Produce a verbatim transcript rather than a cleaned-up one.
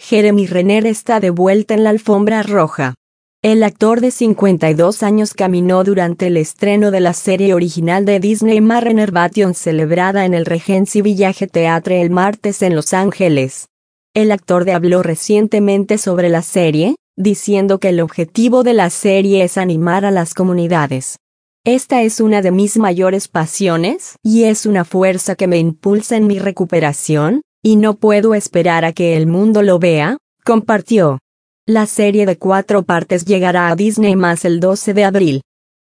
Jeremy Renner está de vuelta en la alfombra roja. El actor de cincuenta y dos años caminó durante el estreno de la serie original de Disney Mariner Bation, celebrada en el Regency Village Theatre el martes en Los Ángeles. El actor habló recientemente sobre la serie, diciendo que el objetivo de la serie es animar a las comunidades. Esta es una de mis mayores pasiones y es una fuerza que me impulsa en mi recuperación, y no puedo esperar a que el mundo lo vea, compartió. La serie de cuatro partes llegará a Disney más el doce de abril.